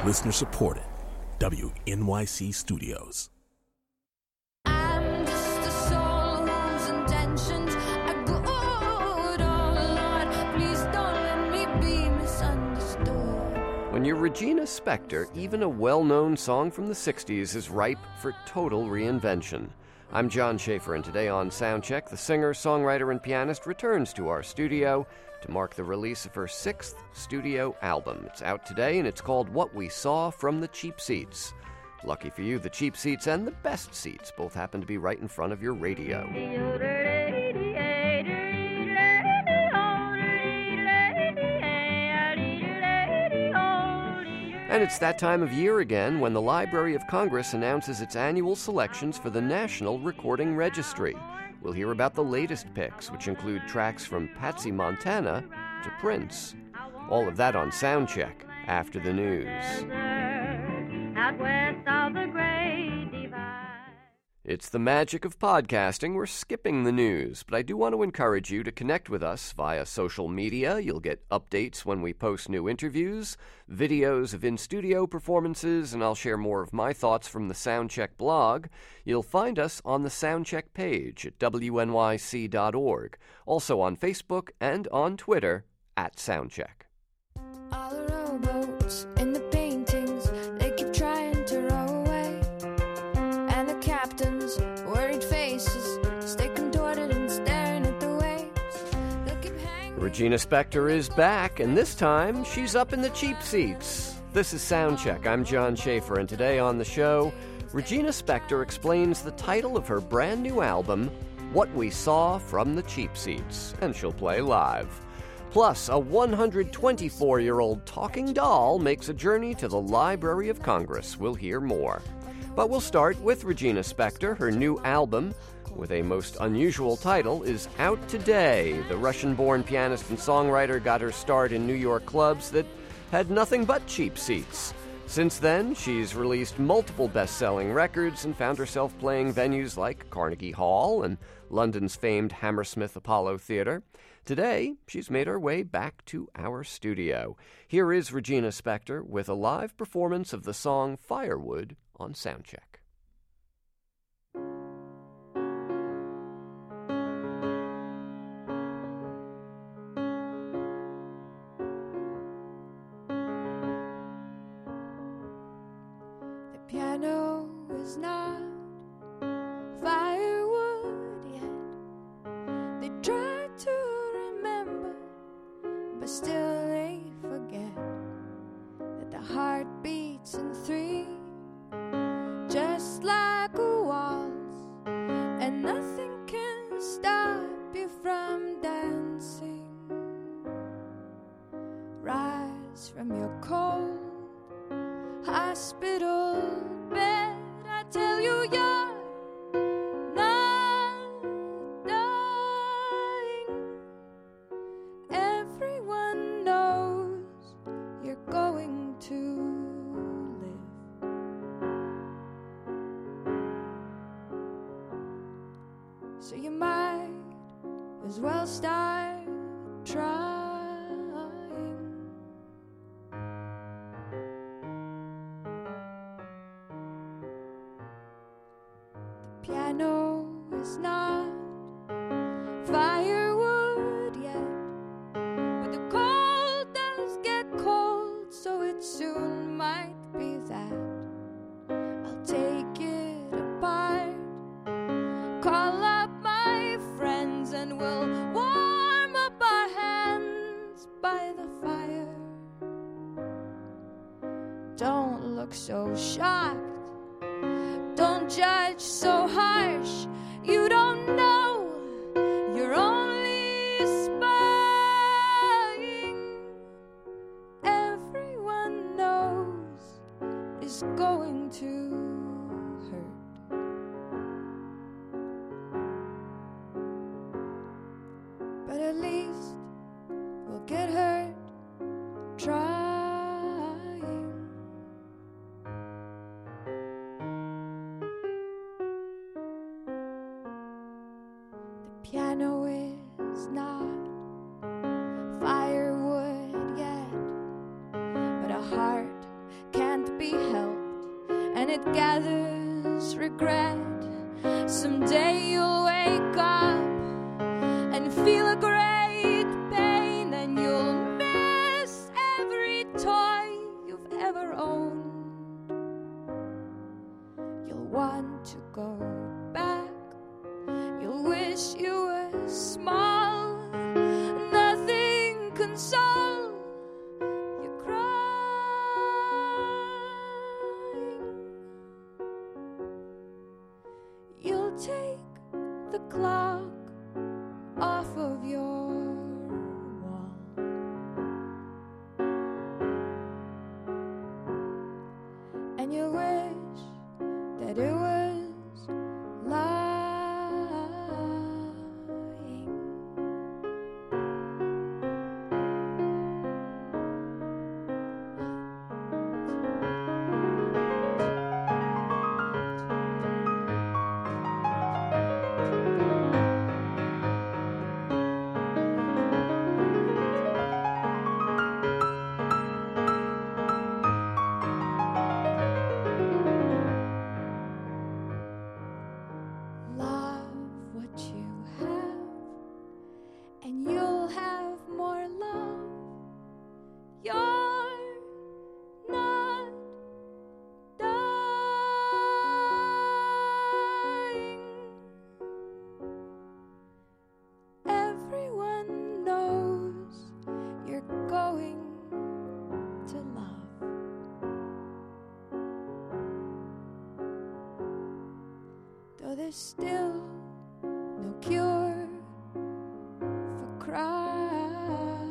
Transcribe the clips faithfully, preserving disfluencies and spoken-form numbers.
Listener supported. W N Y C Studios. I'm just a soul whose intentions are good. Oh Lord, please don't let me be misunderstood. When you're Regina Spektor, even a well-known song from the sixties is ripe for total reinvention. I'm John Schaefer, and today on Soundcheck, the singer, songwriter, and pianist returns to our studio to mark the release of her sixth studio album. It's out today, and it's called What We Saw from the Cheap Seats. Lucky for you, the cheap seats and the best seats both happen to be right in front of your radio. And it's that time of year again when the Library of Congress announces its annual selections for the National Recording Registry. We'll hear about the latest picks, which include tracks from Patsy Montana to Prince. All of that on Soundcheck after the news. Out west of the Great Divide. It's the magic of podcasting. We're skipping the news, but I do want to encourage you to connect with us via social media. You'll get updates when we post new interviews, videos of in-studio performances, and I'll share more of my thoughts from the Soundcheck blog. You'll find us on the Soundcheck page at W N Y C dot org, also on Facebook and on Twitter at Soundcheck. All the rowboats in the paintings, they keep trying to row away. And the captain's worried faces stay contorted and staring at the waves. They'll keep hanging. Regina Spektor is back, and this time she's up in the cheap seats. This is Soundcheck. I'm John Schaefer, and today on the show, Regina Spektor explains the title of her brand new album, What We Saw from the Cheap Seats, and she'll play live. Plus, a one hundred twenty-four-year-old talking doll makes a journey to the Library of Congress. We'll hear more. But we'll start with Regina Spektor. Her new album, with a most unusual title, is out today. The Russian-born pianist and songwriter got her start in New York clubs that had nothing but cheap seats. Since then, she's released multiple best-selling records and found herself playing venues like Carnegie Hall and London's famed Hammersmith Apollo Theatre. Today, she's made her way back to our studio. Here is Regina Spektor with a live performance of the song Firewood on Soundcheck. The piano is not firewood yet. They try to remember, but still they forget that the heart beats in three, just like a waltz, and nothing can stop you from dancing. Rise from your cold hospital bed, I tell you you're not dying. Everyone knows you're going to live. So you might as well start trying. Piano is not firewood yet, but the cold does get cold, so it soon might be that. I'll take it apart, call up my friends, and we'll warm up our hands by the fire. Don't look so shocked, don't judge so harsh. You don't know, you're only spying. Everyone knows it's going to hurt. But at least we'll get hurt trying. Piano is not firewood yet, but a heart can't it gathers regret. Someday you'll wake up and feel a great pain, and you'll miss every toy you've ever owned. You'll want to go back. You'll wish you were small. Nothing console you crying. You'll take the clock off of your wall, and you wish that it was lying. Love what you have, and you'll have more love. You're not dying. Everyone knows you're going to love. Though there's still no cure for crying.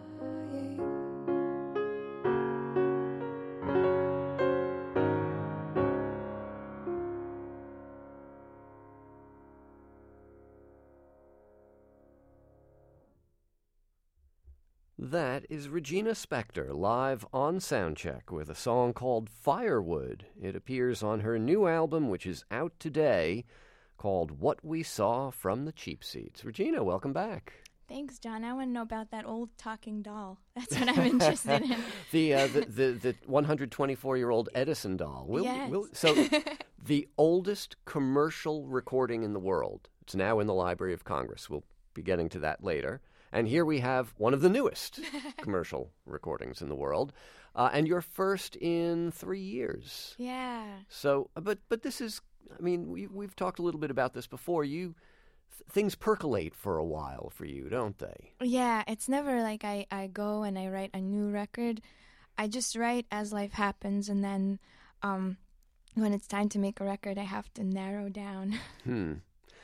That is Regina Spektor live on Soundcheck with a song called Firewood. It appears on her new album, which is out today, called What We Saw from the Cheap Seats. Regina, welcome back. Thanks, John. I want to know about that old talking doll. That's what I'm interested in. The, uh, the the the one hundred twenty-four-year-old Edison doll. We'll, Yes. we'll, so the oldest commercial recording in the world. It's now in the Library of Congress. We'll be getting to that later. And here we have one of the newest commercial recordings in the world, uh, and your first in three years. Yeah. So, but but this is, I mean, we we've talked a little bit about this before. You th- things percolate for a while for you, don't they? Yeah, it's never like I, I go and I write a new record. I just write as life happens, and then um, when it's time to make a record, I have to narrow down. Hmm.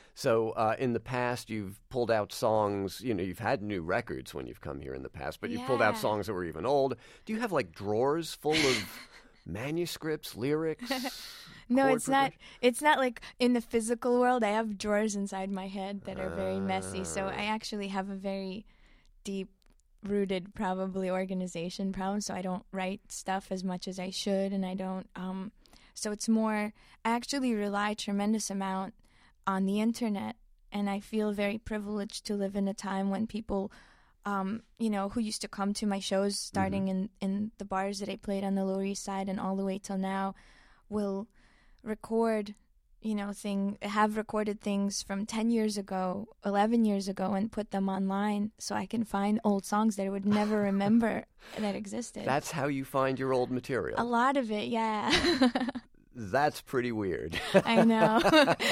So uh, in the past, you've pulled out songs, you know, you've had new records when you've come here in the past, but you've pulled out Yeah. songs that were even old. Do you have, like, drawers full of manuscripts, lyrics? No, chord it's not. progression? It's not like in the physical world. I have drawers inside my head that are very messy. So I actually have a very deep-rooted, probably organization problem. So I don't write stuff as much as I should, and I don't. Um, so it's more. I actually rely a tremendous amount on the internet, and I feel very privileged to live in a time when people, um, you know, who used to come to my shows starting in, in the bars that I played on the Lower East Side and all the way till now, will record, you know, thing have recorded things from ten years ago, eleven years ago, and put them online so I can find old songs that I would never remember that existed. That's how you find your old material. a lot of it, yeah. That's pretty weird. I know.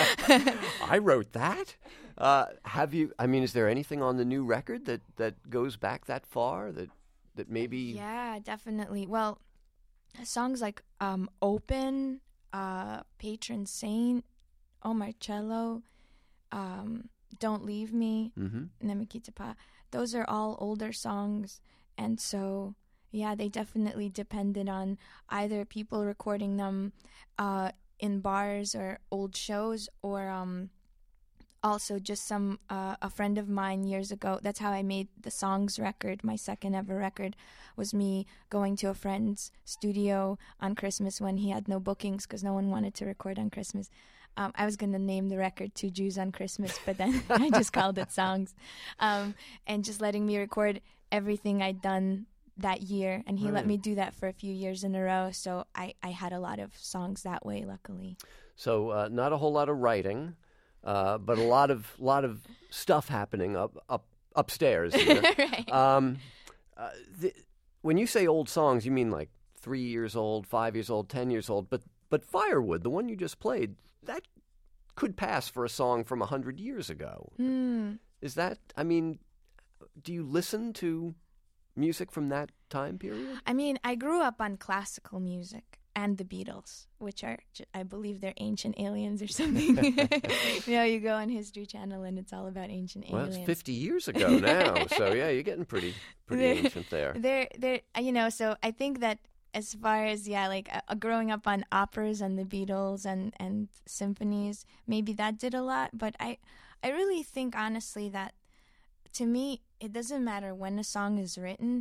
I wrote that. Uh, have you? I mean, is there anything on the new record that, that goes back that far? That that maybe? Yeah, definitely. Well, songs like um, "Open," uh, "Patron Saint," "Oh Marcello," um, "Don't Leave Me," Mm-hmm. "Nemikitapa." Those are all older songs, and so yeah, they definitely depended on either people recording them uh, in bars or old shows, or um, also just some uh, a friend of mine years ago. That's how I made the Songs record. My second ever record was me going to a friend's studio on Christmas when he had no bookings because no one wanted to record on Christmas. Um, I was going to name the record Two Jews on Christmas, but then I just called it Songs. Um, and just letting me record everything I'd done that year, and he Right. let me do that for a few years in a row. So I, I had a lot of songs that way, luckily. So uh, not a whole lot of writing, uh, but a lot of lot of stuff happening up up upstairs here. Right. Um, uh, the, when you say old songs, you mean like three years old, five years old, ten years old. But but Firewood, the one you just played, that could pass for a song from a hundred years ago. Mm. Is that? I mean, do you listen to music from that time period? I mean, I grew up on classical music and the Beatles, which are, j- I believe they're ancient aliens or something. You know, you go on History Channel and it's all about ancient Well, aliens. it's fifty years ago now, so yeah, you're getting pretty pretty They're- ancient there. They're, they're, you know, so I think that as far as, yeah, like uh, growing up on operas and the Beatles and, and symphonies, maybe that did a lot. But I, I really think, honestly, that to me, it doesn't matter when a song is written.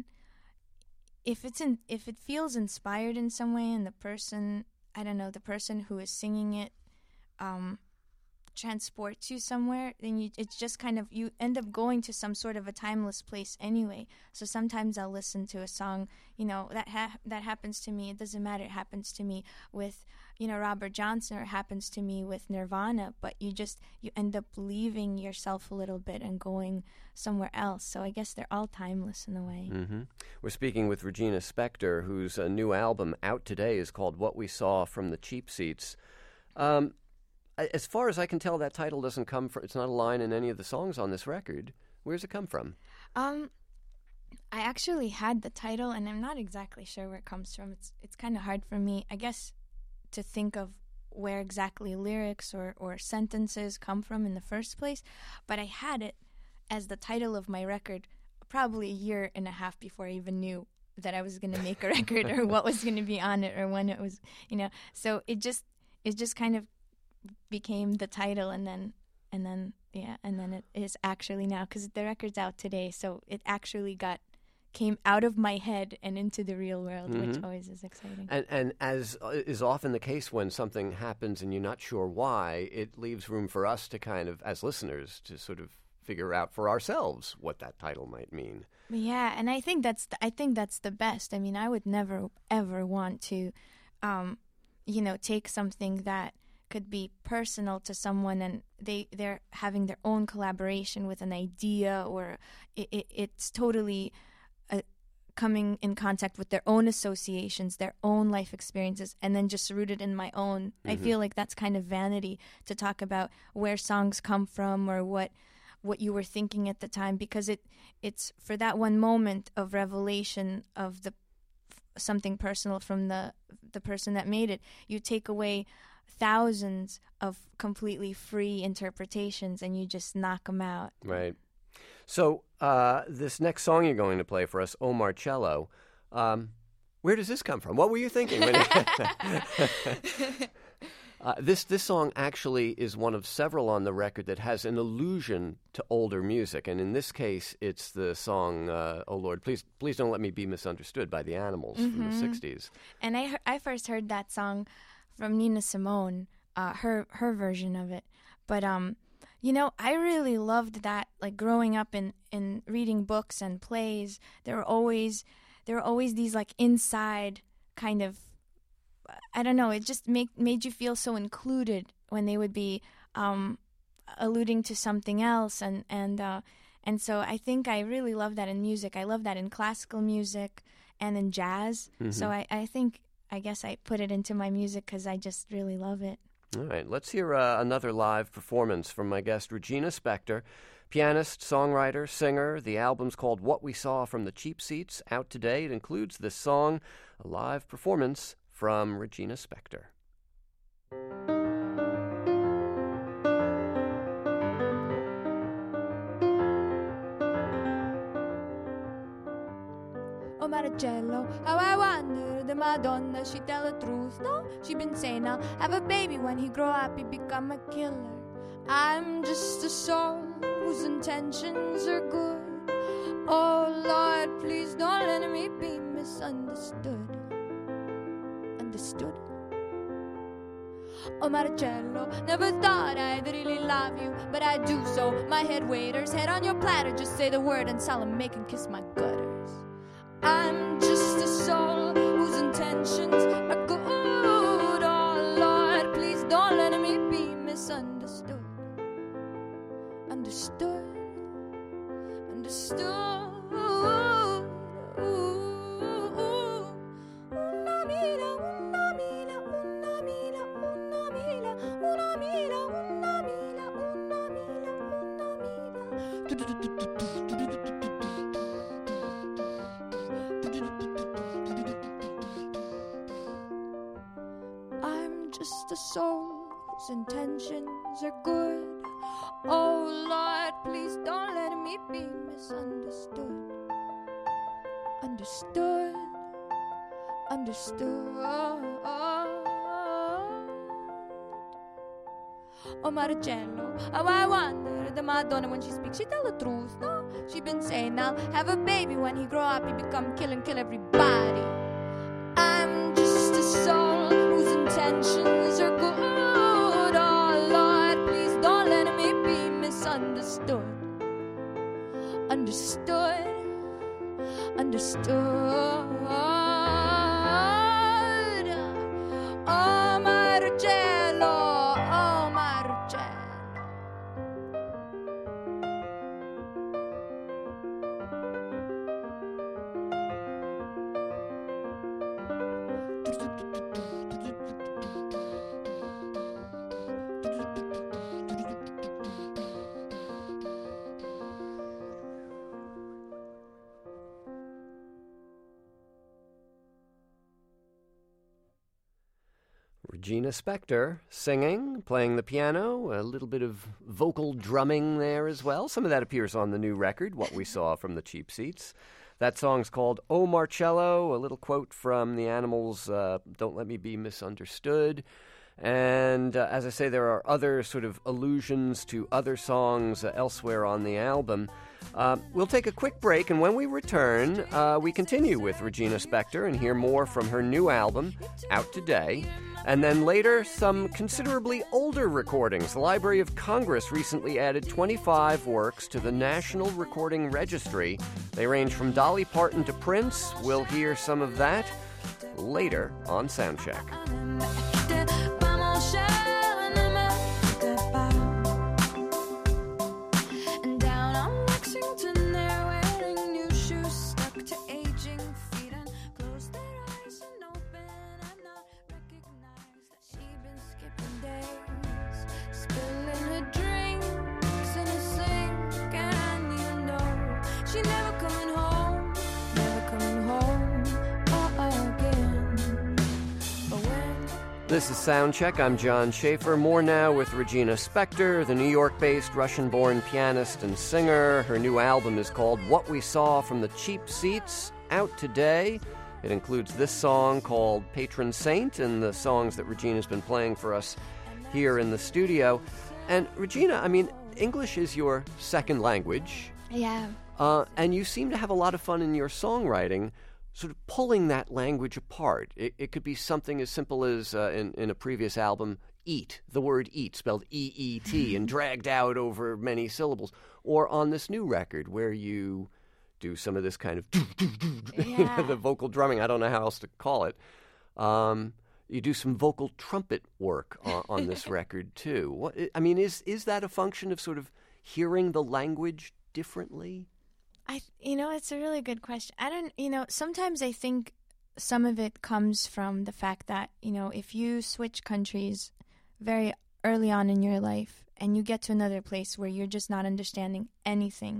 If it's in, if it feels inspired in some way, and the person, I don't know, the person who is singing it, um, transports you somewhere, then you, it's just kind of, you end up going to some sort of a timeless place anyway. So sometimes I'll listen to a song, you know, that ha- that happens to me. It doesn't matter. It happens to me with, you know, Robert Johnson, or it happens to me with Nirvana. But you just, you end up leaving yourself a little bit and going somewhere else. So I guess they're all timeless in a way. Mm-hmm. We're speaking with Regina Spektor, whose uh, new album out today is called What We Saw from the Cheap Seats. Um, as far as I can tell, that title doesn't come from, it's not a line in any of the songs on this record. Where's it come from? Um, I actually had the title, and I'm not exactly sure where it comes from. It's it's kind of hard for me, I guess, to think of where exactly lyrics or, or sentences come from in the first place. But I had it as the title of my record probably a year and a half before I even knew that I was going to make a record or what was going to be on it or when it was, you know. So it just it just kind of became the title, and then and then yeah, and then it is actually now, because the record's out today, so it actually got came out of my head and into the real world, Mm-hmm. which always is exciting. And, and as is often the case when something happens and you're not sure why, it leaves room for us to kind of, as listeners, to sort of figure out for ourselves what that title might mean. Yeah, and I think that's the, I think that's the best. I mean, I would never ever want to, um, you know, take something that could be personal to someone and they they're having their own collaboration with an idea, or it, it, it's totally uh, coming in contact with their own associations, their own life experiences, and then just rooted in my own. Mm-hmm. I feel like that's kind of vanity to talk about where songs come from or what what you were thinking at the time, because it it's for that one moment of revelation of the something personal from the the person that made it. You take away thousands of completely free interpretations and you just knock them out. Right. So uh, this next song you're going to play for us, O Marcello, um, where does this come from? What were you thinking? When uh, this this song actually is one of several on the record that has an allusion to older music, and in this case, it's the song uh, "Oh Lord, Please Please Don't Let Me Be Misunderstood" by the Animals mm-hmm. from the sixties. And I I first heard that song from Nina Simone, uh, her her version of it. But um, you know, I really loved that. Like growing up in, in reading books and plays, there were always there were always these like inside kind of, I don't know. It just make made you feel so included when they would be um, alluding to something else, and and uh, and so I think I really love that in music. I love that in classical music and in jazz. Mm-hmm. So I, I think. I guess I put it into my music because I just really love it. All right, let's hear uh, another live performance from my guest, Regina Spektor, pianist, songwriter, singer. The album's called What We Saw from the Cheap Seats, out today. It includes this song, a live performance from Regina Spektor. Oh Marcello, how I wonder, the Madonna, she tell the truth. No, she been saying I'll have a baby when he grow up, he become a killer. I'm just a soul whose intentions are good. Oh Lord, please don't let me be misunderstood. Understood? Oh Marcello, never thought I'd really love you, but I do so. My head waiter's head on your platter, just say the word and I'll make and kiss my gutters. I'm I'm just a soul whose intentions are good. Oh Lord, please don't let me be misunderstood. Understood, understood. Oh Marcello, how I wonder, the Madonna when she speaks, she tell the truth, no? She been saying I'll have a baby when he grow up, he become kill and kill everybody. I'm just a soul whose intentions are good. Oh Lord, please don't let me be misunderstood. Understood, understood. Oh Marcello, oh Marcello. Regina Spektor singing, playing the piano, a little bit of vocal drumming there as well. Some of that appears on the new record, What We Saw from the Cheap Seats. That song's called Oh Marcello, a little quote from the Animals' uh, Don't Let Me Be Misunderstood. And uh, as I say, there are other sort of allusions to other songs uh, elsewhere on the album. Uh, we'll take a quick break, and when we return, uh, we continue with Regina Spektor and hear more from her new album, out today. And then later, some considerably older recordings. The Library of Congress recently added twenty-five works to the National Recording Registry. They range from Dolly Parton to Prince. We'll hear some of that later on Soundcheck. And down on Lexington, they're wearing new shoes stuck to aging feet and close their eyes and open and not recognize that she's been skipping days, spilling her drinks in a sink, and you know she never coming home, never coming home again. But when This is Soundcheck. I'm John Schaefer. More now with Regina Spektor, the New York-based Russian-born pianist and singer. Her new album is called What We Saw from the Cheap Seats, out today. It includes this song called Patron Saint and the songs that Regina's been playing for us here in the studio. And Regina, I mean, English is your second language, Yeah. uh, and you seem to have a lot of fun in your songwriting sort of pulling that language apart. It, it could be something as simple as, uh, in, in a previous album, eat, the word eat, spelled E E T, and dragged out over many syllables. Or on this new record, where you do some of this kind of, you know, the vocal drumming, I don't know how else to call it. Um, you do some vocal trumpet work on, on this record, too. What, I mean, is is that a function of sort of hearing the language differently? I, you know, it's a really good question. I don't, you know, sometimes I think some of it comes from the fact that, you know, if you switch countries very early on in your life and you get to another place where you're just not understanding anything,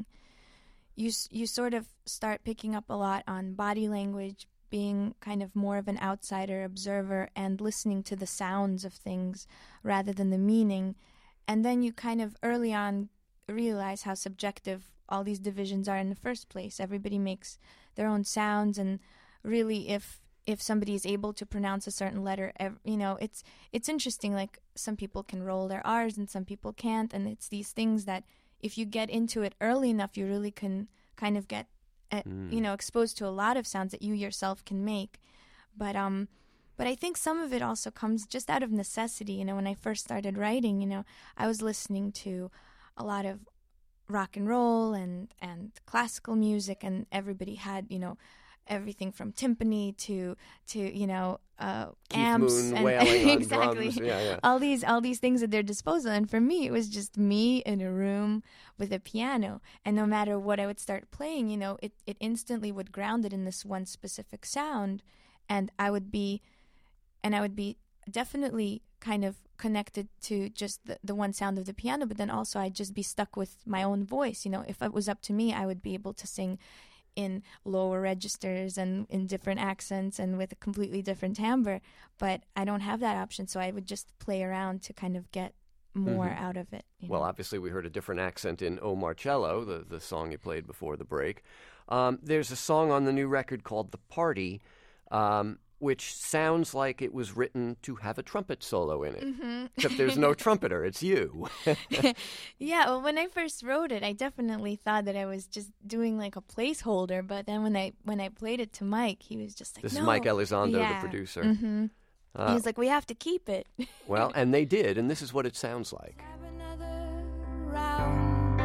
you you sort of start picking up a lot on body language, being kind of more of an outsider observer and listening to the sounds of things rather than the meaning. And then you kind of early on realize how subjective all these divisions are in the first place. Everybody makes their own sounds, and really if if somebody is able to pronounce a certain letter, you know, it's it's interesting. Like, some people can roll their R's and some people can't, and it's these things that if you get into it early enough, you really can kind of get uh, mm. you know, exposed to a lot of sounds that you yourself can make. But um but I think some of it also comes just out of necessity. You know, when I first started writing, you know, I was listening to a lot of rock and roll and, and classical music, and everybody had, you know, everything from timpani to, to you know, uh, Keith amps. Moon and wailing on exactly. drums. Yeah, yeah. All these, all these things at their disposal. And for me, it was just me in a room with a piano. And no matter what I would start playing, you know, it, it instantly would ground it in this one specific sound. And I would be, and I would be definitely kind of connected to just the, the one sound of the piano, but then also I'd just be stuck with my own voice. You know, if it was up to me, I would be able to sing in lower registers and in different accents and with a completely different timbre, but I don't have that option, so I would just play around to kind of get more Mhm. out of it. You Well, know? obviously, we heard a different accent in O Marcello, the, the song you played before the break. Um, there's a song on the new record called The Party, um, which sounds like it was written to have a trumpet solo in it. Mm-hmm. Except there's no trumpeter, it's you. Yeah, well, when I first wrote it, I definitely thought that I was just doing like a placeholder. But then when I when I played it to Mike, he was just like, This no. is Mike Elizondo, Yeah. the producer. Mm-hmm. Uh, he was like, we have to keep it. well, and they did, and this is what it sounds like. Have another round.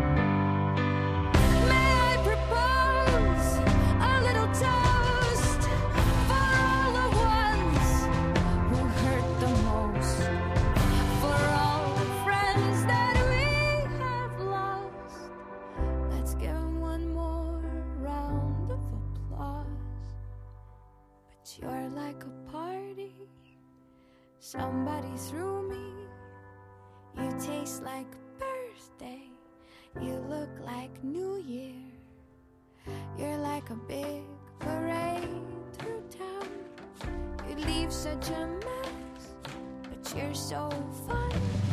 May I propose a little toast for all the ones who hurt the most, for all the friends that we have lost. Let's give 'em one more round of applause. But you're like a party somebody threw me. You taste like birthday. You look like New Year. You're like a big parade through town. You leave such a mess, but you're so fun.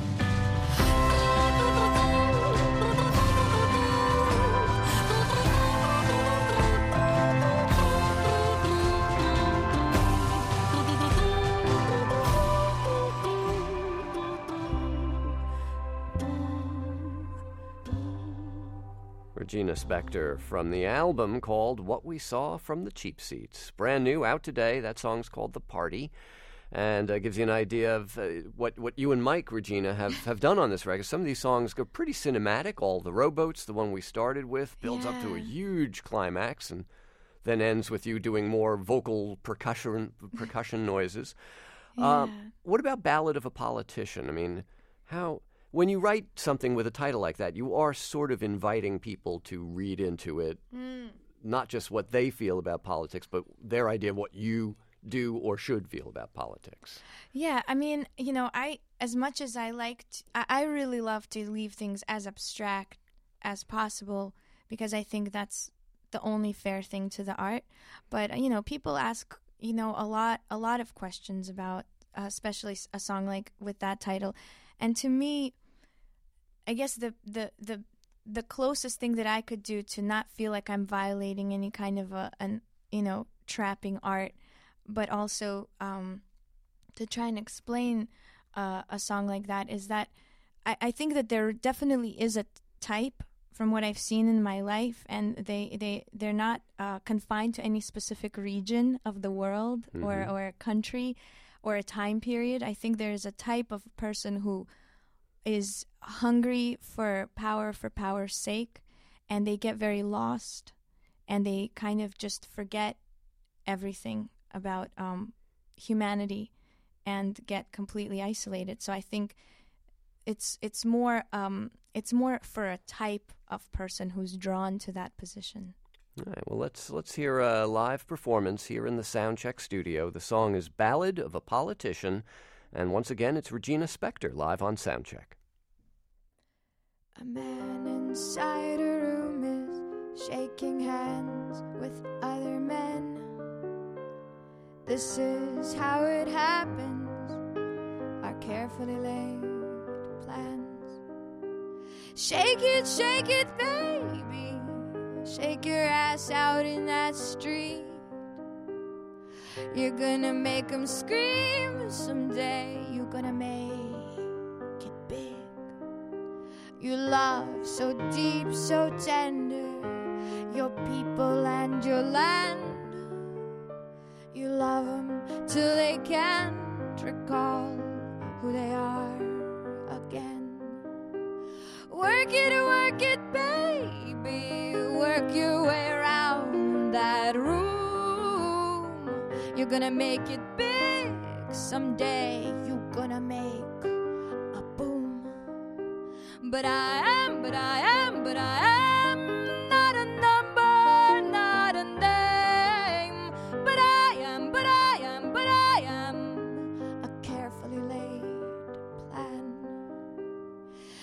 Regina Spektor from the album called What We Saw from the Cheap Seats. Brand new, out today. That song's called The Party, and uh, gives you an idea of uh, what, what you and Mike, Regina, have, have done on this record. Some of these songs go pretty cinematic. All the Rowboats, the one we started with, builds up to a Yeah. huge climax and then ends with you doing more vocal percussion, percussion noises. Yeah. Um, what about Ballad of a Politician? I mean, how... When you write something with a title like that, you are sort of inviting people to read into it, Mm. not just what they feel about politics, but their idea of what you do or should feel about politics. Yeah, I mean, you know, I as much as I liked, I, I really love to leave things as abstract as possible because I think that's the only fair thing to the art. But you know, people ask, you know, a lot, a lot of questions about, uh, especially a song like with that title, and to me, I guess the, the the the closest thing that I could do to not feel like I'm violating any kind of a an you know trapping art, but also um, to try and explain uh, a song like that is that I, I think that there definitely is a type from what I've seen in my life, and they they they're not uh, confined to any specific region of the world Mhm. or or a country or a time period. I think there is a type of person who is hungry for power for power's sake, and they get very lost, and they kind of just forget everything about um, humanity and get completely isolated. So I think it's it's more um, it's more for a type of person who's drawn to that position. All right, well, let's let's hear a live performance here in the Soundcheck studio. The song is Ballad of a Politician, and once again, it's Regina Spektor live on Soundcheck. A man inside a room is shaking hands with other men. This is how it happens, our carefully laid plans. Shake it, shake it, baby. Shake your ass out in that street. You're gonna make 'em scream someday. You're gonna make it big. You love so deep, so tender, your people and your land. You love 'em till they can't recall who they are again. Work it, work it, baby. Work your way around that room. You're gonna make it big someday. You're gonna make a boom. But I am, but I am, but I am not a number, not a name. But I am, but I am, but I am a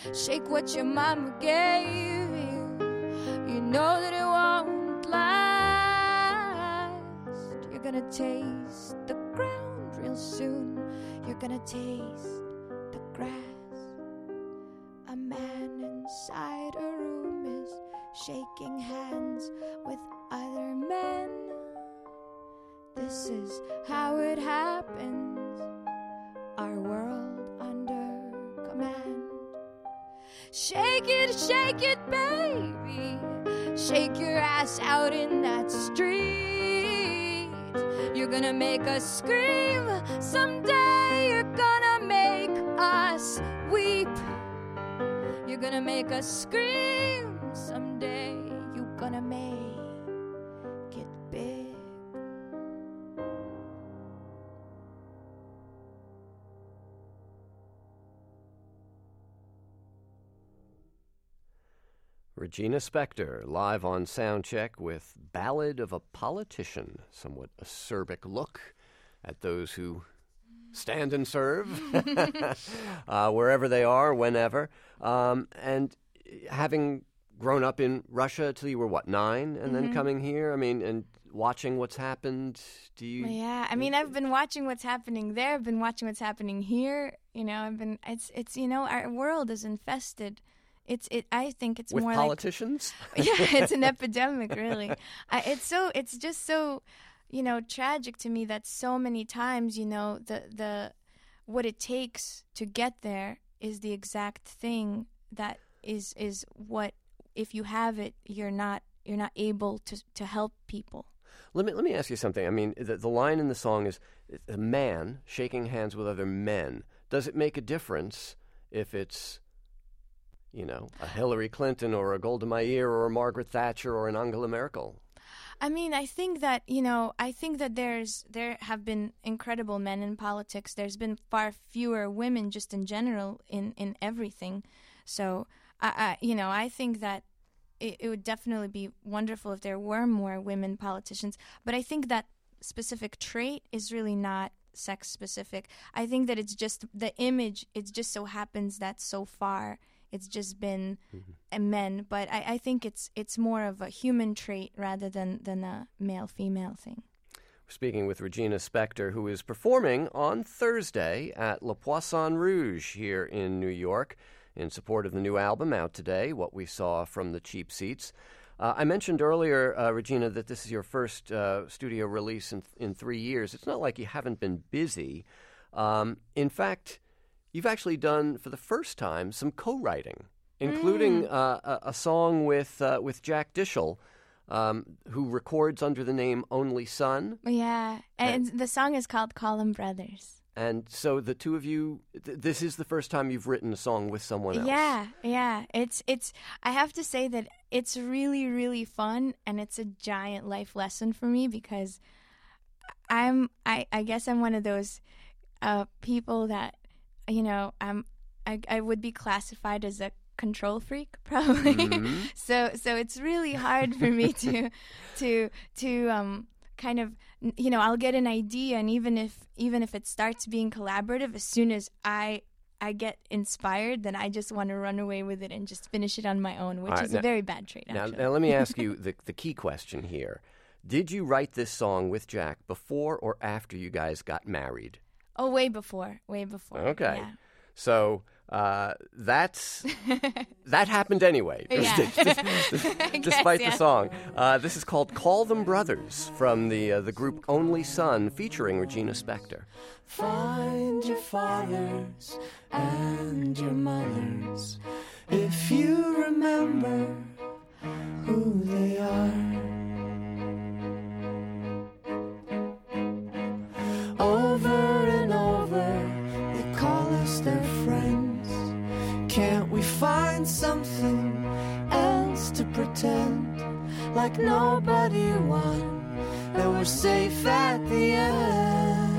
Shake what your mama gave you. You know that it won't last. You're gonna taste the ground real soon. You're gonna taste the grass. A man inside a room is shaking hands with other men. This is how it happens. Our world under command. Shake it, shake it, baby. Shake your ass out in that street. You're gonna make us scream. Someday you're gonna make us weep. You're gonna make us scream. Someday you're gonna make it big. Regina Spektor, live on Soundcheck with Ballad of a Politician, somewhat acerbic look at those who stand and serve, uh, wherever they are, whenever. Um, and having grown up in Russia till you were, what, nine? And mm-hmm. then coming here, I mean, and watching what's happened, do you... Yeah, I mean, I've been watching what's happening there. I've been watching what's happening here. You know, I've been, it's, it's you know, our world is infested. It's it. I think it's with more politicians. Like, yeah, it's an epidemic, really. I, it's so. It's just so, you know, tragic to me that so many times, you know, the the what it takes to get there is the exact thing that is is what, if you have it, you're not you're not able to to help people. Let me let me ask you something. I mean, the, the line in the song is a man shaking hands with other men. Does it make a difference if it's, you know, a Hillary Clinton or a Golda Meir or a Margaret Thatcher or an Angela Merkel? I mean, I think that, you know, I think that there's there have been incredible men in politics. There's been far fewer women just in general in, in everything. So, I, I you know, I think that it, it would definitely be wonderful if there were more women politicians. But I think that specific trait is really not sex specific. I think that it's just the image. It just so happens that so far it's just been mm-hmm. men, but I, I think it's it's more of a human trait rather than, than a male-female thing. We're speaking with Regina Spektor, who is performing on Thursday at Le Poisson Rouge here in New York in support of the new album out today, What We Saw from the Cheap Seats. Uh, I mentioned earlier, uh, Regina, that this is your first uh, studio release in, in three years. It's not like you haven't been busy. Um, in fact, you've actually done, for the first time, some co-writing, including mm. uh, a, a song with uh, with Jack Dishel, um, who records under the name Only Son. Yeah, and, and the song is called Call 'Em Brothers. And so the two of you, th- this is the first time you've written a song with someone else. Yeah, yeah. It's it's. I have to say that it's really, really fun, and it's a giant life lesson for me because I'm. I, I guess I'm one of those uh, people that, you know, I'm. I I would be classified as a control freak, probably. Mm-hmm. so so it's really hard for me to to to um. kind of, you know, I'll get an idea, and even if even if it starts being collaborative, as soon as I I get inspired, then I just want to run away with it and just finish it on my own, which right, is now, a very bad trait, actually. Now, now let me ask you the, the key question here. Did you write this song with Jack before or after you guys got married? Oh, way before, way before. Okay. Yeah. So uh, that's that happened anyway, yeah. despite guess, yeah. the song. Uh, this is called Call Them Brothers from the uh, the group Only Son, featuring Regina Spektor. Find your fathers and your mothers if you remember who they are. Over and over they call us their friends. Can't we find something else to pretend like nobody won, that we're safe at the end?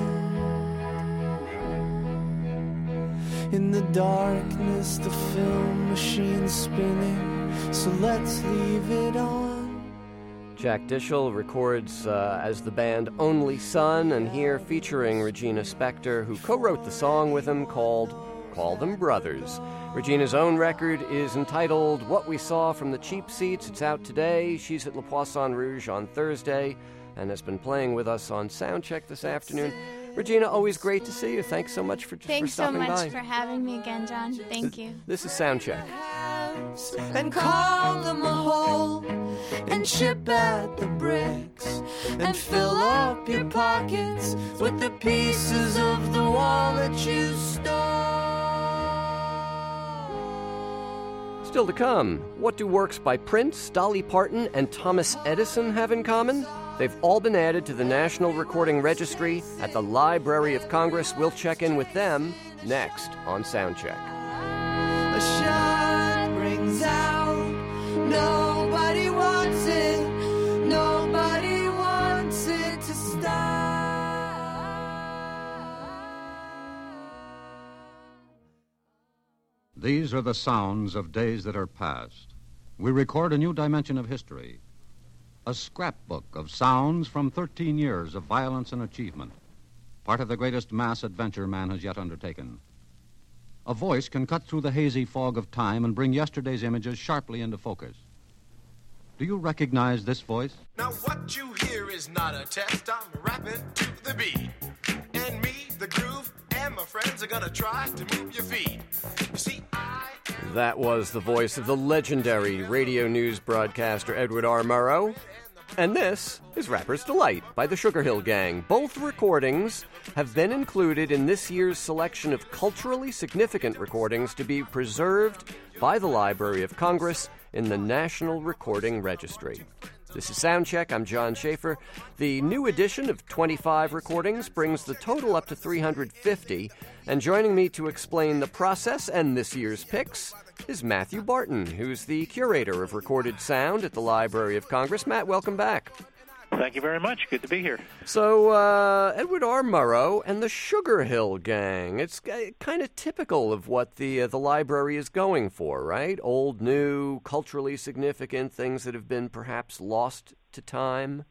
In the darkness the film machine's spinning, so let's leave it on. Jack Dishel records uh, as the band Only Son, and here featuring Regina Spektor, who co-wrote the song with him called call them brothers. Regina's own record is entitled What We Saw from the Cheap Seats. It's out today. She's at Le Poisson Rouge on Thursday and has been playing with us on Soundcheck this afternoon. Regina, always great to see you. Thanks so much for, Thanks for stopping by. Thanks so much for having me again, John. Thank this, you. This is Soundcheck. And call them a hole and chip at the bricks and fill up your pockets with the pieces of the wall that you stole. Still to come, what do works by Prince, Dolly Parton, and Thomas Edison have in common? They've all been added to the National Recording Registry at the Library of Congress. We'll check in with them next on Soundcheck. A shot rings out. Nobody wants it. Nobody wants it to stop. These are the sounds of days that are past. We record a new dimension of history. A scrapbook of sounds from thirteen years of violence and achievement, part of the greatest mass adventure man has yet undertaken. A voice can cut through the hazy fog of time and bring yesterday's images sharply into focus. Do you recognize this voice? Now what you hear is not a test. I'm rapping to the beat. And me, the groove, and my friends are gonna try to move your feet. You see, I... That was the voice of the legendary radio news broadcaster Edward R. Murrow. And this is Rapper's Delight by the Sugar Hill Gang. Both recordings have been included in this year's selection of culturally significant recordings to be preserved by the Library of Congress in the National Recording Registry. This is Soundcheck. I'm John Schaefer. The new edition of twenty-five recordings brings the total up to three hundred fifty. And joining me to explain the process and this year's picks is Matthew Barton, who's the curator of recorded sound at the Library of Congress. Matt, welcome back. Thank you very much. Good to be here. So, uh, Edward R. Murrow and the Sugar Hill Gang. It's uh, kind of typical of what the uh, the library is going for, right? Old, new, culturally significant things that have been perhaps lost to time.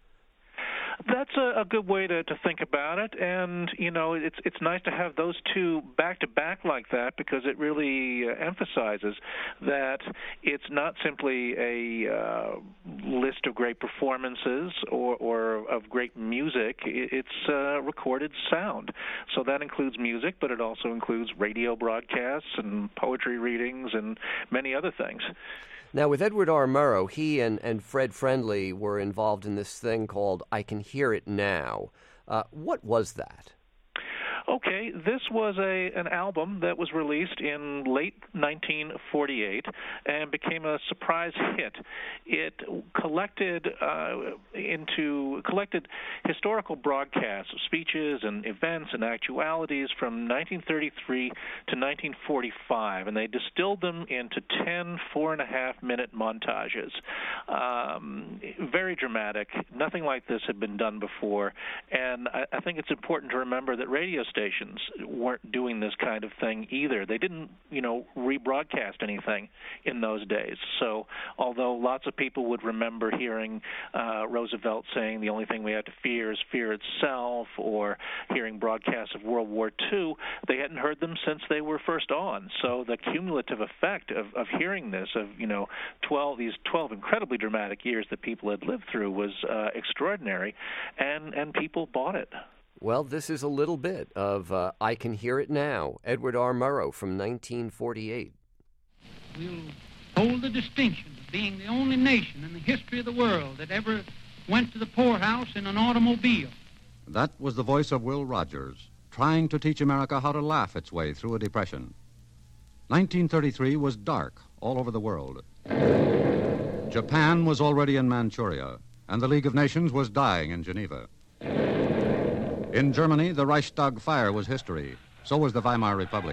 That's a, a good way to, to think about it, and you know, it's it's nice to have those two back to back like that because it really uh, emphasizes that it's not simply a uh, list of great performances or, or of great music. It's uh, recorded sound, so that includes music, but it also includes radio broadcasts and poetry readings and many other things. Now, with Edward R. Murrow, he and, and Fred Friendly were involved in this thing called I Can Hear It Now. Uh, what was that? Okay, this was a an album that was released in late nineteen forty-eight and became a surprise hit. It collected uh, into collected historical broadcasts, speeches and events and actualities from nineteen thirty-three to nineteen forty-five, and they distilled them into ten four and a half minute montages. Um, very dramatic. Nothing like this had been done before, and I, I think it's important to remember that radio stations weren't doing this kind of thing either. They didn't, you know, rebroadcast anything in those days. So although lots of people would remember hearing uh, Roosevelt saying the only thing we have to fear is fear itself, or hearing broadcasts of World War Two, they hadn't heard them since they were first on. So the cumulative effect of, of hearing this, of, you know, twelve these twelve incredibly dramatic years that people had lived through was uh, extraordinary, and, and people bought it. Well, this is a little bit of uh, I Can Hear It Now, Edward R. Murrow from nineteen forty-eight. We'll hold the distinction of being the only nation in the history of the world that ever went to the poorhouse in an automobile. That was the voice of Will Rogers, trying to teach America how to laugh its way through a depression. nineteen thirty-three was dark all over the world. Japan was already in Manchuria, and the League of Nations was dying in Geneva. In Germany, the Reichstag fire was history. So was the Weimar Republic.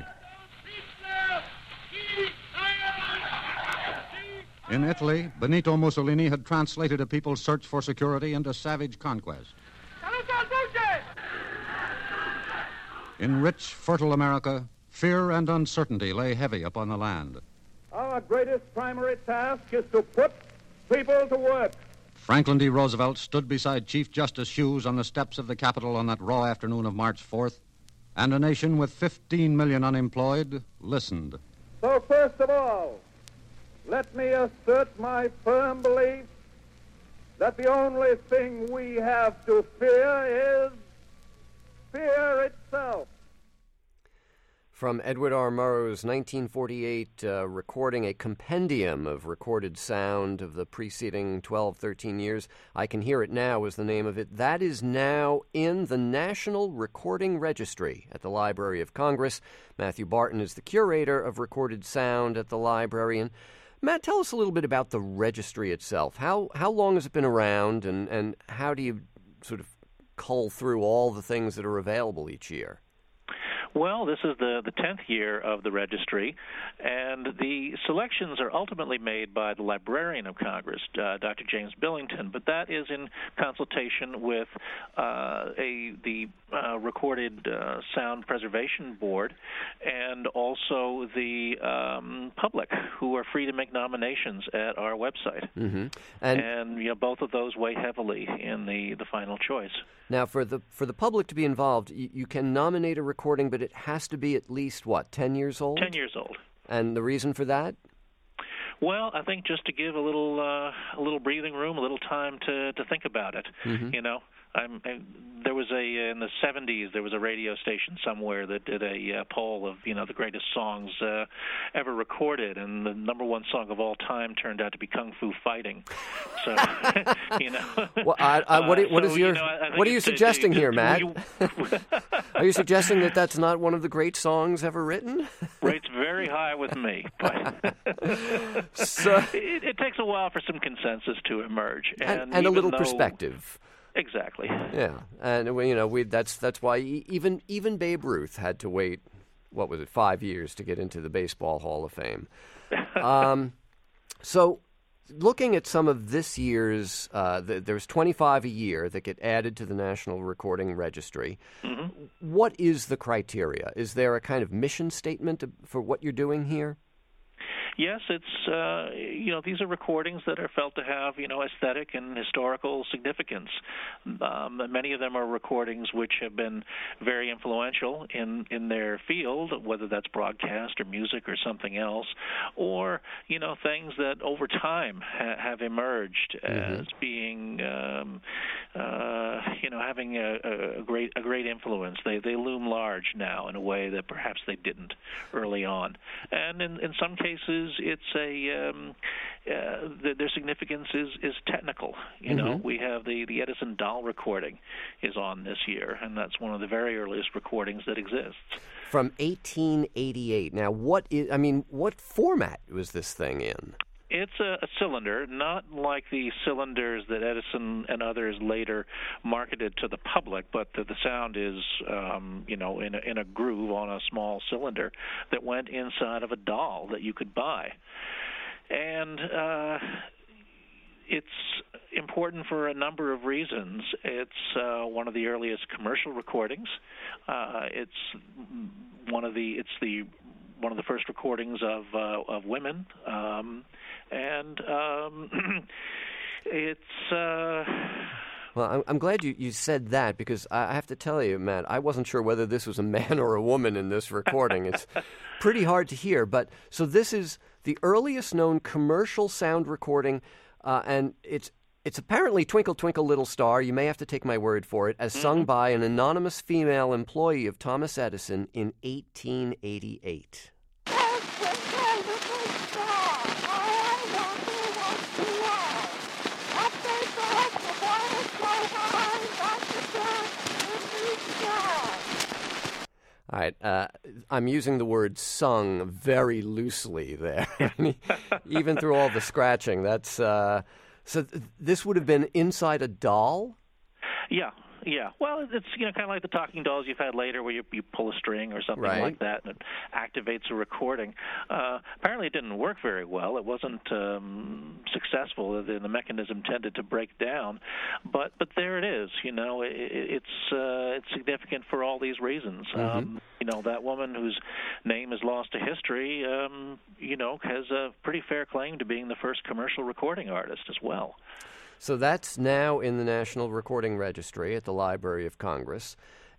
In Italy, Benito Mussolini had translated a people's search for security into savage conquest. In rich, fertile America, fear and uncertainty lay heavy upon the land. Our greatest primary task is to put people to work. Franklin D. Roosevelt stood beside Chief Justice Hughes on the steps of the Capitol on that raw afternoon of March fourth and a nation with fifteen million unemployed listened. So first of all, let me assert my firm belief that the only thing we have to fear is fear itself. From Edward R. Murrow's nineteen forty-eight uh, recording, a compendium of recorded sound of the preceding twelve, thirteen years. I Can Hear It Now was the name of it. That is now in the National Recording Registry at the Library of Congress. Matthew Barton is the curator of recorded sound at the library. And Matt, tell us a little bit about the registry itself. How how long has it been around, and, and how do you sort of cull through all the things that are available each year? Well, this is the, the tenth year of the registry, and the selections are ultimately made by the Librarian of Congress, uh, Doctor James Billington, but that is in consultation with uh, a the uh, Recorded uh, Sound Preservation Board and also the um, public, who are free to make nominations at our website. Mm-hmm. And, and you know, both of those weigh heavily in the, the final choice. Now, for the for the public to be involved, you, you can nominate a recording, but it has to be at least, what, ten years old? ten years old. And the reason for that? Well, I think just to give a little uh, a little breathing room, a little time to, to think about it. Mm-hmm. You know, I'm, I, there was a in the seventies there was a radio station somewhere that did a uh, poll of you know the greatest songs uh, ever recorded, and the number one song of all time turned out to be Kung Fu Fighting. So you know, well, I, I, what, uh, what so, is your you know, I, I what are you it's, suggesting it's, here, Matt? You, Are you suggesting that that's not one of the great songs ever written? Rates very high with me, but so, it, it takes a while for some consensus to emerge, and, and, and a little though, perspective. Exactly. Yeah, and you know, we that's that's why even even Babe Ruth had to wait. What was it, five years to get into the Baseball Hall of Fame? Um, so, looking at some of this year's, uh, the, there's twenty-five a year that get added to the National Recording Registry. Mm-hmm. What is the criteria? Is there a kind of mission statement for what you're doing here? Yes, it's uh, you know these are recordings that are felt to have you know aesthetic and historical significance. Um, many of them are recordings which have been very influential in, in their field, whether that's broadcast or music or something else, or you know things that over time ha- have emerged mm-hmm. as being um, uh, you know having a, a great a great influence. They they loom large now in a way that perhaps they didn't early on, and in in some cases. It's a um, uh, the, their significance is, is technical. You mm-hmm. know, we have the, the Edison doll recording is on this year, and that's one of the very earliest recordings that exists. From eighteen eighty-eight. Now, what is? I mean, what format was this thing in? It's a, a cylinder, not like the cylinders that Edison and others later marketed to the public, but the, the sound is, um, you know, in a, in a groove on a small cylinder that went inside of a doll that you could buy. And uh, it's important for a number of reasons. It's uh, one of the earliest commercial recordings. Uh, it's one of the it's the one of the first recordings of uh, of women, um, and um, it's. Uh, well, I'm, I'm glad you, you said that, because I have to tell you, Matt, I wasn't sure whether this was a man or a woman in this recording. It's pretty hard to hear, but so this is the earliest known commercial sound recording, uh, and it's. It's apparently Twinkle, Twinkle, Little Star, you may have to take my word for it, as mm-hmm. sung by an anonymous female employee of Thomas Edison in eighteen eighty-eight. All right, uh, I'm using the word sung very loosely there. Even through all the scratching, that's... Uh, So th- this would have been inside a doll? Yeah, yeah. Well, it's you know kind of like the talking dolls you've had later, where you, you pull a string or something right. like that, and it activates a recording. Uh, apparently, it didn't work very well. It wasn't um, successful. The, the mechanism tended to break down. But but there it is. You know, it, it's uh, it's significant for all these reasons. Mm-hmm. Um, you know, that woman whose name is lost to history, um, you know, has a pretty fair claim to being the first commercial recording artist as well. So that's now in the National Recording Registry at the Library of Congress.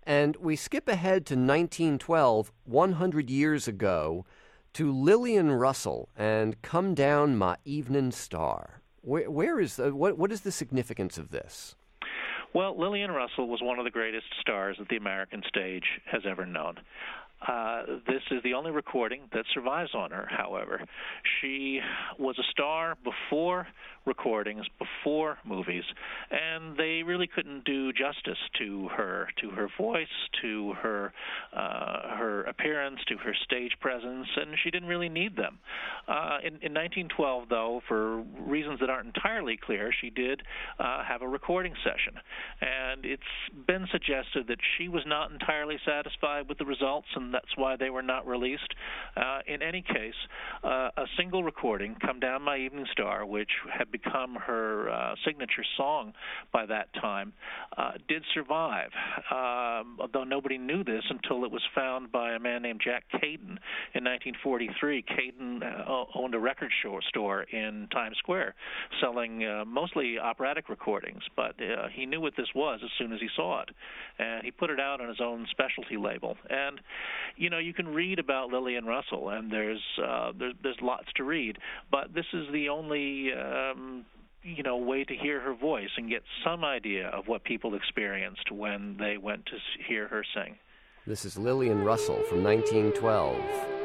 And we skip ahead to nineteen twelve, one hundred years ago, to Lillian Russell and Come Down My Evening Star. Where, where is the, what, what is the significance of this? Well, Lillian Russell was one of the greatest stars that the American stage has ever known. Uh, this is the only recording that survives on her, however. She was a star before recordings, before movies, and they really couldn't do justice to her, to her voice, to her uh, her appearance, to her stage presence, and she didn't really need them. Uh, in, in nineteen twelve, though, for reasons that aren't entirely clear, she did uh, have a recording session, and it's been suggested that she was not entirely satisfied with the results, and that's why they were not released. Uh, in any case, uh, a single recording, Come Down My Evening Star, which had become her uh, signature song by that time, uh, did survive, um, although nobody knew this until it was found by a man named Jack Caden in nineteen forty-three. Caden uh, owned a record store in Times Square, selling uh, mostly operatic recordings, but uh, he knew what this was as soon as he saw it, and he put it out on his own specialty label. And you know, you can read about Lillian Russell, and there's uh, there, there's lots to read, but this is the only um, you know way to hear her voice and get some idea of what people experienced when they went to hear her sing. This is Lillian Russell from nineteen twelve.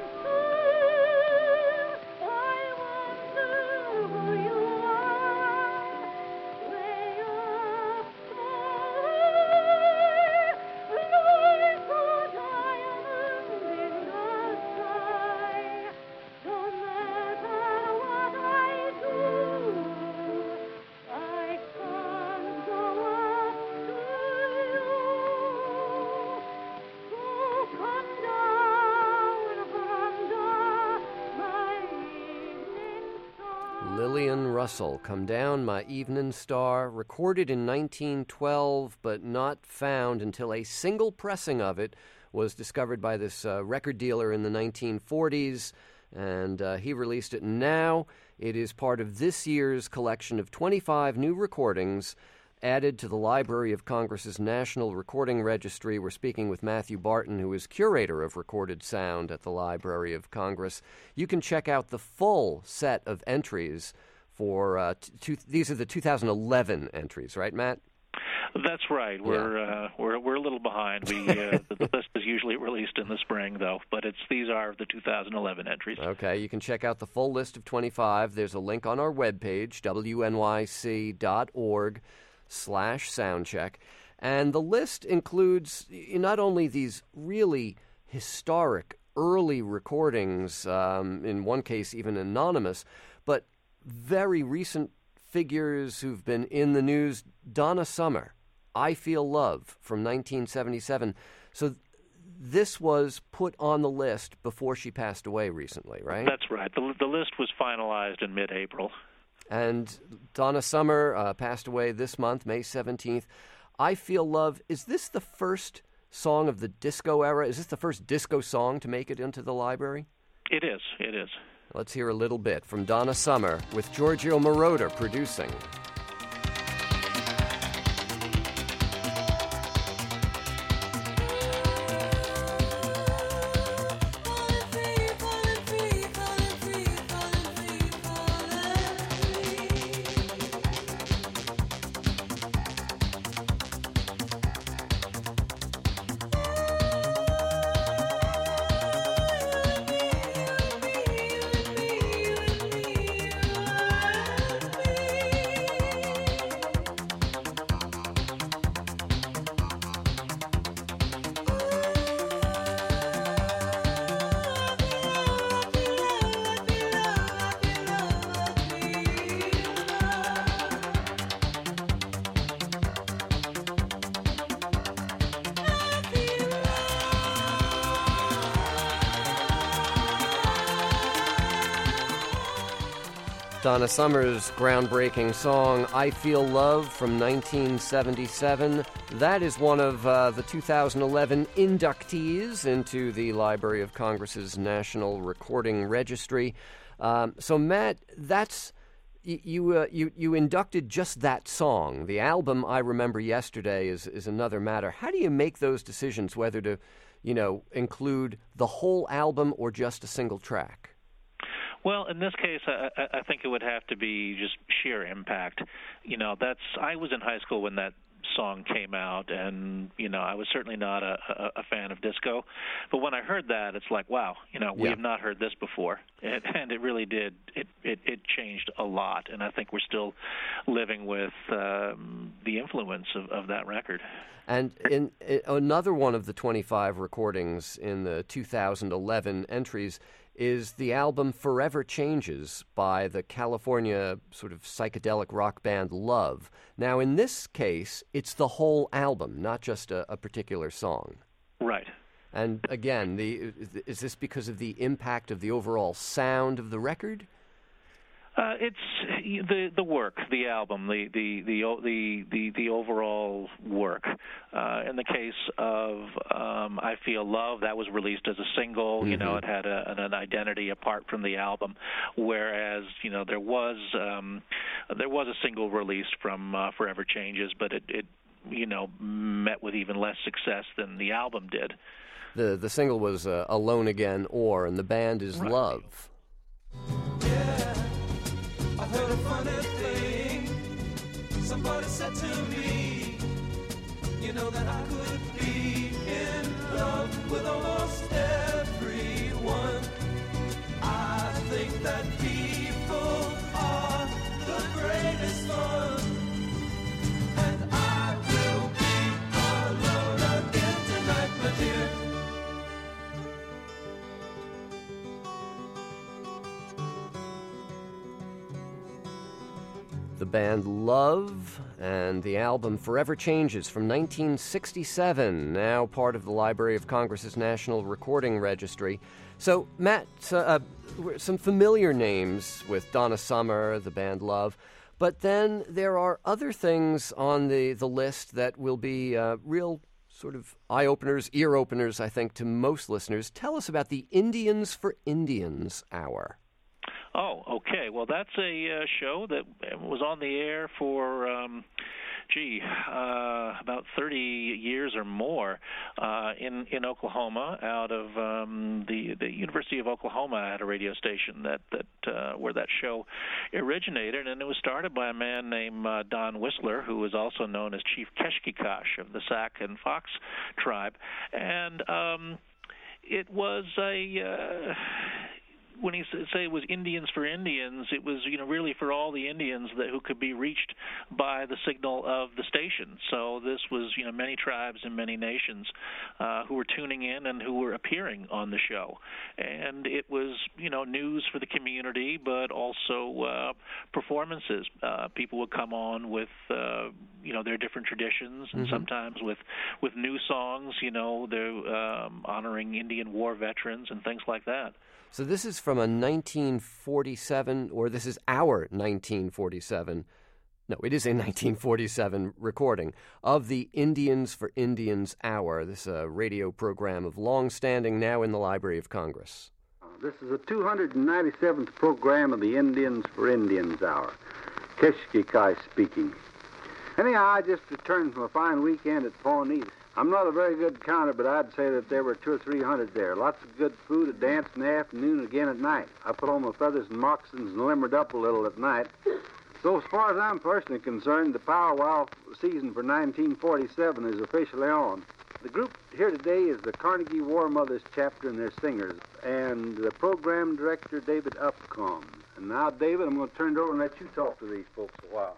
Lillian Russell, Come Down My Evening Star, recorded in nineteen twelve, but not found until a single pressing of it was discovered by this uh, record dealer in the nineteen forties, and uh, he released it. Now it is part of this year's collection of twenty-five new recordings added to the Library of Congress's National Recording Registry. We're speaking with Matthew Barton, who is curator of recorded sound at the Library of Congress. You can check out the full set of entries for, uh, t- two, these are the two thousand eleven entries, right, Matt? That's right. We're yeah. uh, we're we're a little behind. We uh, the, the list is usually released in the spring, though, but it's these are the two thousand eleven entries. Okay, you can check out the full list of twenty-five. There's a link on our webpage, W N Y C dot org slash soundcheck, and the list includes not only these really historic early recordings, um, in one case even anonymous, but very recent figures who've been in the news. Donna Summer, I Feel Love from nineteen seventy-seven. So this was put on the list before she passed away recently, right? That's right. The, the list was finalized in mid-April. And Donna Summer uh, passed away this month, May seventeenth. I Feel Love, is this the first song of the disco era? Is this the first disco song to make it into the library? It is, it is. Let's hear a little bit from Donna Summer with Giorgio Moroder producing. Donna Summer's groundbreaking song, I Feel Love, from nineteen seventy-seven. That is one of uh, the two thousand eleven inductees into the Library of Congress's National Recording Registry. Um, so, Matt, that's y- you uh, you you inducted just that song. The album I Remember Yesterday is is another matter. How do you make those decisions whether to, you know, include the whole album or just a single track? Well, in this case, I, I think it would have to be just sheer impact. You know, that's I was in high school when that song came out, and you know, I was certainly not a, a, a fan of disco. But when I heard that, it's like, wow, you know, we Yeah. have not heard this before, it, and it really did. It, it it changed a lot, and I think we're still living with um, the influence of, of that record. And in, in another one of the twenty-five recordings in the two thousand eleven entries is the album Forever Changes by the California sort of psychedelic rock band Love. Now, in this case, it's the whole album, not just a, a particular song. Right. And again, the is this because of the impact of the overall sound of the record? Uh, it's the the work, the album, the the the the the, the overall work. Uh, in the case of um, I Feel Love, that was released as a single. Mm-hmm. You know, it had a, an identity apart from the album. Whereas, you know, there was um, there was a single released from uh, Forever Changes, but it, it you know met with even less success than the album did. The the single was uh, Alone Again, or, and the band is right. Love. Yeah. I heard a funny thing. Somebody said to me, you know that I could be in love with almost everyone. I think that people are the greatest fun. And I will be alone again tonight, my dear. The band Love and the album Forever Changes from nineteen sixty-seven, now part of the Library of Congress's National Recording Registry. So, Matt, uh, some familiar names with Donna Summer, the band Love, but then there are other things on the, the list that will be uh, real sort of eye-openers, ear-openers, I think, to most listeners. Tell us about the Indians for Indians Hour. Oh, okay. Well, that's a uh, show that was on the air for, um, gee, uh, about thirty years or more uh, in in Oklahoma. Out of um, the the University of Oklahoma had a radio station that that uh, where that show originated, and it was started by a man named uh, Don Whistler, who was also known as Chief Keshkekash of the Sac and Fox tribe, and um, it was a uh, when he say it was Indians for Indians, it was, you know, really for all the Indians that who could be reached by the signal of the station. So this was, you know, many tribes and many nations uh, who were tuning in and who were appearing on the show. And it was, you know, news for the community, but also uh, performances. Uh, people would come on with, uh, you know, their different traditions, and mm-hmm. sometimes with, with new songs, you know, they're um, honoring Indian war veterans and things like that. So this is from a nineteen forty-seven, or this is our nineteen forty-seven, no, it is a nineteen forty-seven recording of the Indians for Indians Hour. This is a radio program of long-standing, now in the Library of Congress. This is the two hundred ninety-seventh program of the Indians for Indians Hour. Keshkekash speaking. Anyhow, I just returned from a fine weekend at Pawnee. I'm not a very good counter, but I'd say that there were two or three hundred there. Lots of good food, a dance in the afternoon, and again at night. I put on my feathers and moccasins and limbered up a little at night. So as far as I'm personally concerned, the powwow season for nineteen forty-seven is officially on. The group here today is the Carnegie War Mothers chapter and their singers, and the program director, David Upcombe. And now, David, I'm going to turn it over and let you talk to these folks a while.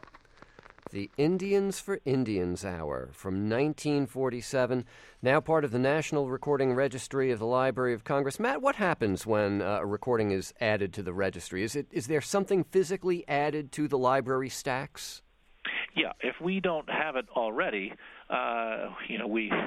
The Indians for Indians Hour from nineteen forty-seven, now part of the National Recording Registry of the Library of Congress. Matt, what happens when uh, a recording is added to the registry? Is it is there something physically added to the library stacks? Yeah, if we don't have it already, uh, you know, we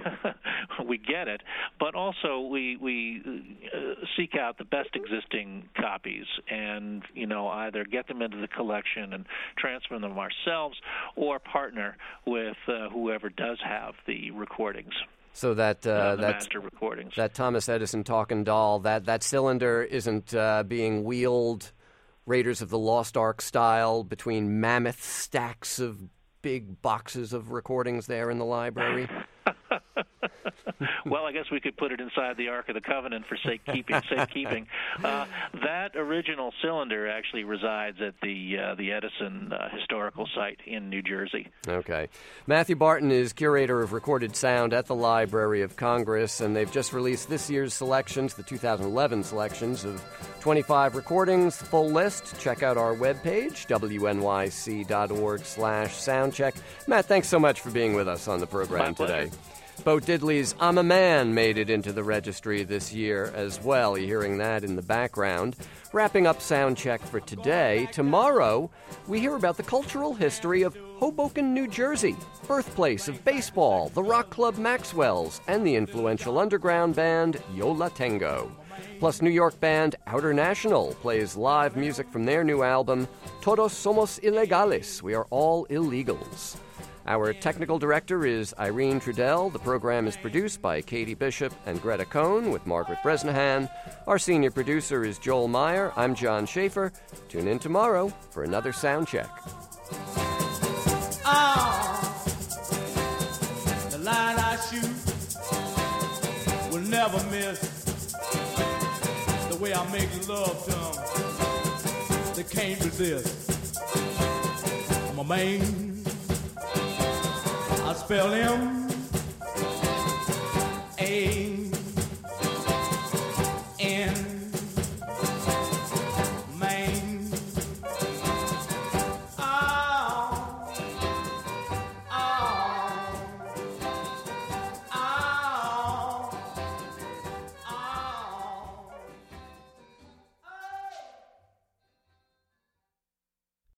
we get it. But also we we uh, seek out the best existing copies, and you know, either get them into the collection and transfer them ourselves, or partner with uh, whoever does have the recordings. So that uh, uh, the that master recordings. That Thomas Edison talking doll, that that cylinder isn't uh, being wheeled Raiders of the Lost Ark style between mammoth stacks of big boxes of recordings there in the library? Well, I guess we could put it inside the Ark of the Covenant for safekeeping. safekeeping. Uh, that original cylinder actually resides at the uh, the Edison uh, Historical Site in New Jersey. Okay. Matthew Barton is curator of recorded sound at the Library of Congress, and they've just released this year's selections, the two thousand eleven selections of twenty-five recordings. Full list. Check out our webpage, W N Y C dot org slash soundcheck. Matt, thanks so much for being with us on the program today. Bo Diddley's I'm a Man made it into the registry this year as well. You're hearing that in the background. Wrapping up Soundcheck for today, tomorrow we hear about the cultural history of Hoboken, New Jersey, birthplace of baseball, the rock club Maxwell's, and the influential underground band Yo La Tengo. Plus, New York band Outer National plays live music from their new album, Todos Somos Ilegales, We Are All Illegals. Our technical director is Irene Trudell. The program is produced by Katie Bishop and Greta Cohn with Margaret Bresnahan. Our senior producer is Joel Meyer. I'm John Schaefer. Tune in tomorrow for another sound check. Ah, the line I shoot will never miss. The way I make love to them, they can't resist. I'm a man. I spell him